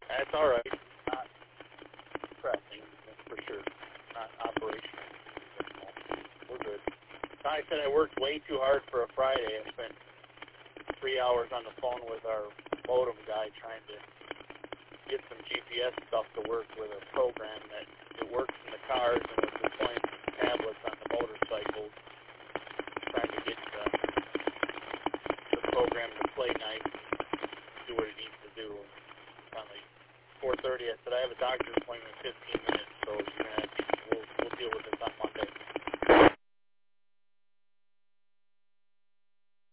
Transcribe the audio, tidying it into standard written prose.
That's all right. Not pressing, that's for sure. Not operational. We're good. I said I worked way too hard for a Friday. I spent 3 hours on the phone with our modem guy trying to get some GPS stuff to work with a program that it works in the cars and was deploying tablets on the motorcycles, trying to get the program to play nice and do what it needs to do. Finally, 4:30, I said I have a doctor's appointment in 15 minutes, so you're gonna have to, we'll deal with this on Monday.